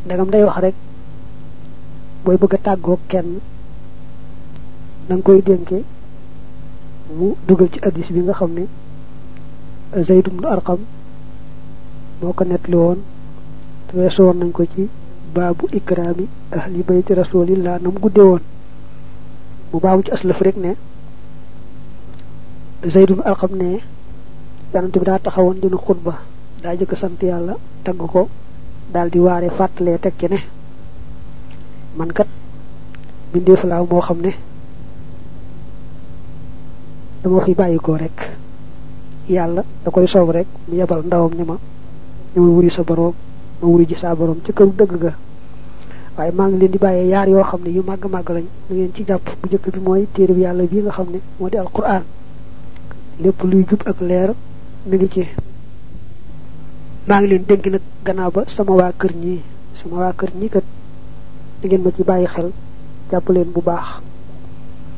ndagam day wax rek boy bëgg taggo kenn dang koy denké mu duggal ci hadith bi nga xamné Zayd ibn Arqam moko netli won te wessu won nañ ko ci babu ikrami ahli bayti rasulillah nam guddé won mu baamu ci aslaf rek ne Zayd ibn Arqam ne yonent bi da taxawon dina khutba da jëk sant yalla tagg ko daldi waré fatalé tek ci ne man kat bindef la mo xamné dama fi bayiko rek yalla da koy soob rek mu yebal ndawam ñima ñu wuri sa borom ma wuri ji sa borom ci kër dëgg ga waye ma ngi leen di baye yaar yo xamné yu mag mag lañ ngeen ci japp bu jëk bi moy téré bi yalla bi nga xamné modi alquran lepp luy jub ak leer mi ngi ci ma ngi leen denk nak gannaaw ba sama wa kër ñi kat di ngeen ma ci baye xel japp leen bu baax